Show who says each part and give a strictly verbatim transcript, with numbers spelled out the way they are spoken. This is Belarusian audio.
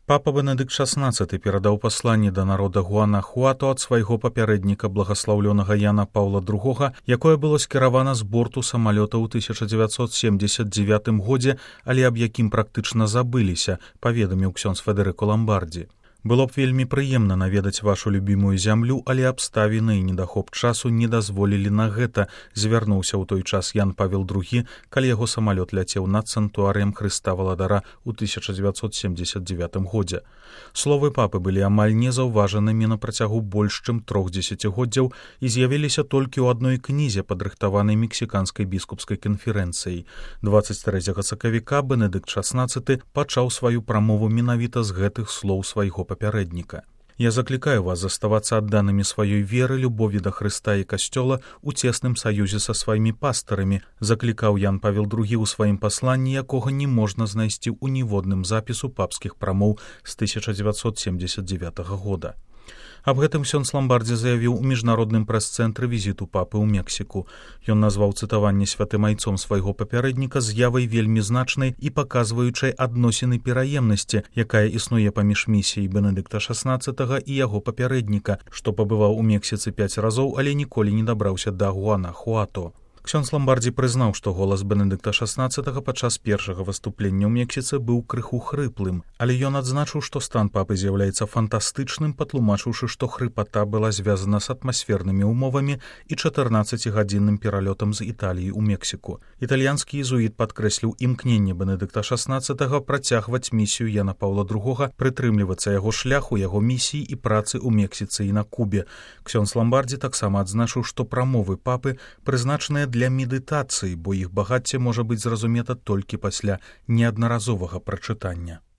Speaker 1: Папа Бенедыкт шаснаццаты перадаў пасланне да народа Гуанахуату ад свайго папярэдніка благаслаўлёнага Яна Паўла другога, якое было скіравана з борту самалёта ў тысяча дзевяцьсот семдзесят дзевятым годзе, але аб якім практычна забыліся, паведаміў ксёндз Федэрыко Ламбардзі. Было б вельмі прыемна наведаць вашу любімую зямлю, але абставіны і недахоп часу не дазволілі на гэта, звярнуўся ў той час Ян Павел другі, калі яго самалёт ляцеў над санктуарыем Хрыста Валадара ў тысяча дзевяцьсот семдзесят дзевятым годзе. Словы папы былі амаль незаўважанымі на працягу больш чым трох дзесяцігоддзяў і з'явіліся толькі ў адной кнізе, падрыхтаванай мексіканскай біскупскай канферэнцыяй. дваццаць трэцяга сакавіка Бенедыкт шаснаццаты пачаў сваю прамову менавіта з гэтых слоў свайго папярэдніка. Я заклікаю вас заставацца адданымі сваёй веры, любові да Хрыста і касцёла ў цесным саюзе са сваімі пастарамі, заклікаў Ян Павел другі ў сваім пасланні, якога не можна знайсці ў ніводным запісу папскіх прамоў з тысяча дзевяцьсот семдзесят дзевятага года. Аб гэтым ксёндз Ламбардзі заявіў у міжнародным прэс-цэнтры візіту папы ў Мексіку. Ён назваў цытаванне святым айцом свайго папярэдніка з'явай вельмі значнай і паказваючай адносіны пераемнасці, якая існуе паміж місіяй Бенедыкта шаснаццатага і яго папярэдніка, што пабываў у Мексіцы пяць разоў, але ніколі не дабраўся да Гуанахуату. Ксёндз Ламбардзі прызнаў, што голас Бенедыкта шаснаццатага падчас першага выступлення ў Мексіцы быў крыху хрыплым, але ён адзначыў, што стан папы з'яўляецца фантастычным, патлумачыўшы, што хрыпата была звязана з атмасфернымі ўмовамі і чатырнаццацігадзінным пералётам з Італіі ў Мексіку. Італьянскі езуіт падкрэсліў імкненне Бенедыкта шаснаццатага працягваць місію Яна Паўла другога, прытрымлівацца яго шляху, яго місіі і працы ў Мексіцы і на Кубе. Ксёндз Ламбардзі таксама адзначыў, што прамовы папы прызначаныя для медытацыі, бо іх багацце можа быць зразумета толькі пасля неаднаразовага прачытання.